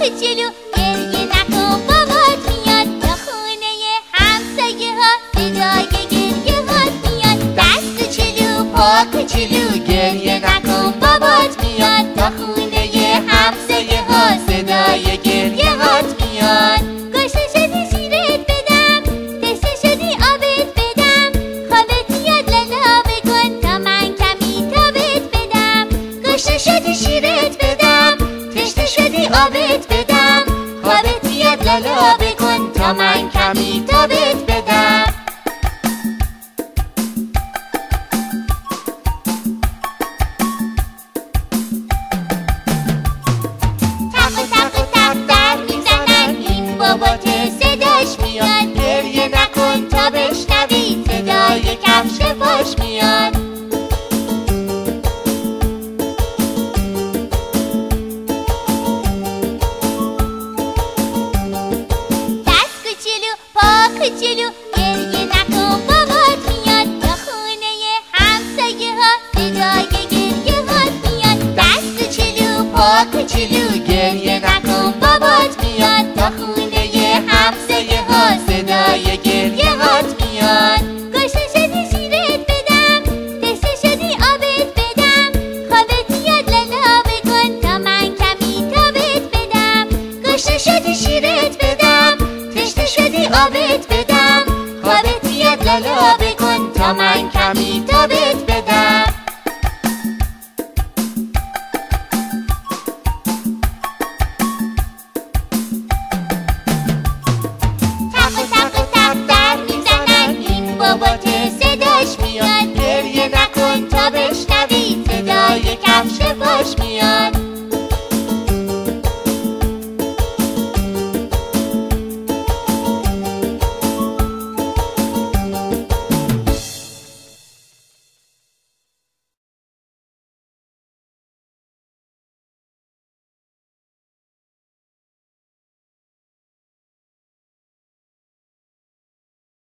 کوچولو گریه نکن بابات میاد، تا خونه همسایه ها صدای گریه هات میاد. دست کوچولو پا کوچولو گریه نکن بابات میاد، تا خونه همسایه ها صدای گریه هات میاد. گشته شدی شیرت بدم، تشنه شدی آبت بدم، خوابت میاد لالا بکن تا من کمی تابت بدم. گشته شدی شیرت بدم، تشنه شدی آبت بدم، خوابت میاد لالا بکن تا من کمی تابت بدم. تق و تق و تق در میزنن، این بابات صداش میاد. گریه نکن تا بشنوی صدای کفش پاش میاد. دست کوچولو پا کوچولو گریه نکن بابات میاد، تا خونه همسایه ها صدای گریه هات میاد. دست کوچولو پا کوچولو گریه نکن بابات میاد، تا خونه همسایه ها صدای گریه هات میاد. گشته شدی شیرت بدم، تشنه شدی آبت بدم، خوابت میاد لالا بکن تا من کمی تابت بدم. گشته شدی شیرت بدم، تشنه شدی آبت بدم، خوابت میاد لالا بکن تا من کمی تابت بدم.